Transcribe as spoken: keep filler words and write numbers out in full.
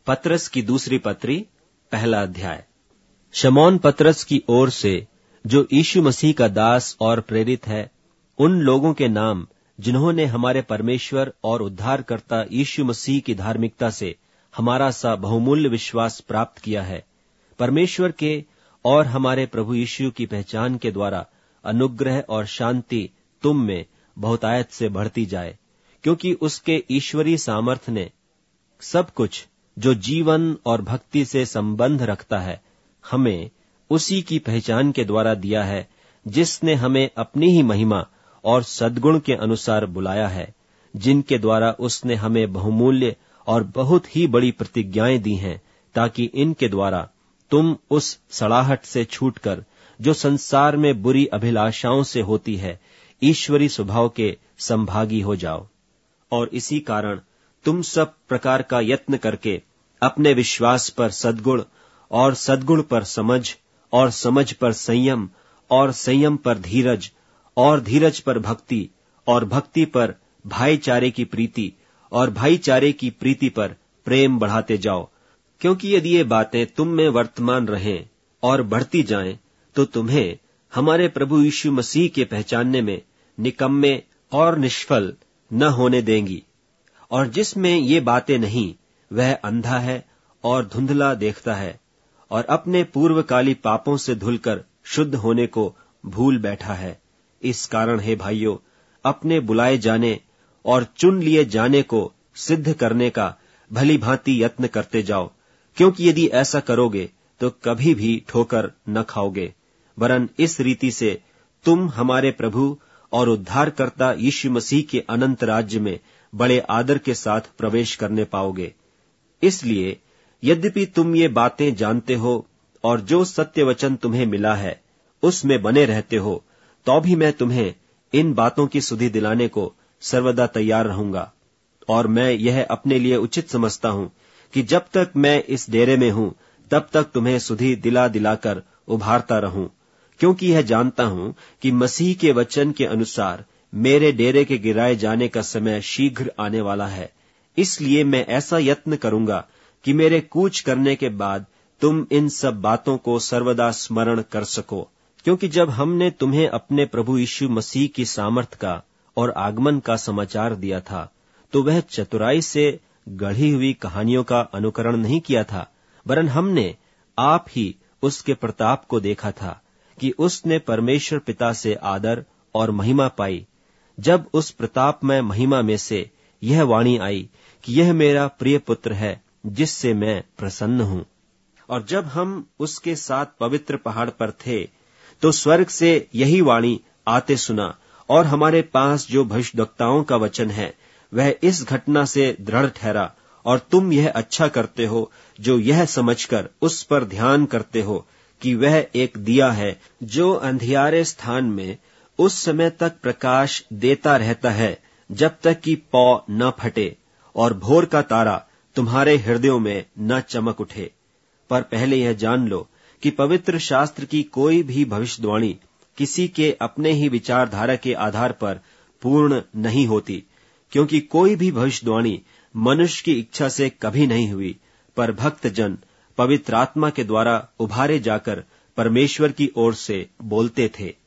पतरस की दूसरी पत्री, पहला अध्याय। शमौन पतरस की ओर से, जो यीशु मसीह का दास और प्रेरित है, उन लोगों के नाम जिन्होंने हमारे परमेश्वर और उद्धारकर्ता यीशु मसीह की धार्मिकता से हमारा सा बहुमूल्य विश्वास प्राप्त किया है, परमेश्वर के और हमारे प्रभु यीशु की पहचान के द्वारा अनुग्रह और शांति तुम में बहुतायत से बढ़ती जाए, क्योंकि उसके ईश्वरीय सामर्थ्य ने सब कुछ जो जीवन और भक्ति से संबंध रखता है हमें उसी की पहचान के द्वारा दिया है, जिसने हमें अपनी ही महिमा और सद्गुण के अनुसार बुलाया है, जिनके द्वारा उसने हमें बहुमूल्य और बहुत ही बड़ी प्रतिज्ञाएं दी हैं, ताकि इनके द्वारा तुम उस सड़ाहट से छूटकर जो संसार में बुरी अभिलाषाओं से होती है, ईश्वरी स्वभाव के संभागी हो जाओ। और इसी कारण तुम सब प्रकार का यत्न करके अपने विश्वास पर सद्गुण और सद्गुण पर समझ और समझ पर संयम और संयम पर धीरज और धीरज पर भक्ति और भक्ति पर भाईचारे की प्रीति और भाईचारे की प्रीति पर प्रेम बढ़ाते जाओ, क्योंकि यदि ये बातें तुम में वर्तमान रहें और बढ़ती जाएं, तो तुम्हें हमारे प्रभु यीशु मसीह के पहचानने में निकम्मे और निष्फल न होने देंगी। और जिसमें ये बातें नहीं, वह अंधा है और धुंधला देखता है और अपने पूर्वकाली पापों से धुलकर शुद्ध होने को भूल बैठा है। इस कारण हे भाइयों, अपने बुलाए जाने और चुन लिए जाने को सिद्ध करने का भली भांति यत्न करते जाओ, क्योंकि यदि ऐसा करोगे तो कभी भी ठोकर न खाओगे, वरन इस रीति से तुम हमारे प्रभु और उद्धारकर्ता यीशु मसीह के अनंत राज्य में बड़े आदर के साथ प्रवेश करने पाओगे। इसलिए यद्यपि तुम ये बातें जानते हो और जो सत्य वचन तुम्हें मिला है उसमें बने रहते हो, तो भी मैं तुम्हें इन बातों की सुधि दिलाने को सर्वदा तैयार रहूंगा। और मैं यह अपने लिए उचित समझता हूं कि जब तक मैं इस डेरे में हूं, तब तक तुम्हें सुधि दिला दिलाकर उभारता रहूं, क्योंकि यह जानता हूं कि मसीह के वचन के अनुसार मेरे डेरे के गिराए जाने का समय शीघ्र आने वाला है। इसलिए मैं ऐसा यत्न करूंगा कि मेरे कूच करने के बाद तुम इन सब बातों को सर्वदा स्मरण कर सको, क्योंकि जब हमने तुम्हें अपने प्रभु यीशु मसीह की सामर्थ का और आगमन का समाचार दिया था, तो वह चतुराई से गढ़ी हुई कहानियों का अनुकरण नहीं किया था, वरन हमने आप ही उसके प्रताप को देखा था कि उसने परमेश्वर पिता से आदर और महिमा पाई, जब उस प्रतापमय महिमा में से यह वाणी आई कि यह मेरा प्रिय पुत्र है, जिससे मैं प्रसन्न हूं। और जब हम उसके साथ पवित्र पहाड़ पर थे, तो स्वर्ग से यही वाणी आते सुना, और हमारे पास जो भविष्यद्वक्ताओं का वचन है वह इस घटना से दृढ़ ठहरा, और तुम यह अच्छा करते हो जो यह समझकर उस पर ध्यान करते हो कि वह एक दिया है जो अंधियारे स्थान में उस समय तक प्रकाश देता रहता है, जब तक कि पौ न फटे और भोर का तारा तुम्हारे हृदयों में न चमक उठे। पर पहले यह जान लो कि पवित्र शास्त्र की कोई भी भविष्यवाणी किसी के अपने ही विचारधारा के आधार पर पूर्ण नहीं होती, क्योंकि कोई भी भविष्यवाणी मनुष्य की इच्छा से कभी नहीं हुई, पर भक्त जन पवित्र आत्मा के द्वारा उभारे जाकर परमेश्वर की ओर से बोलते थे।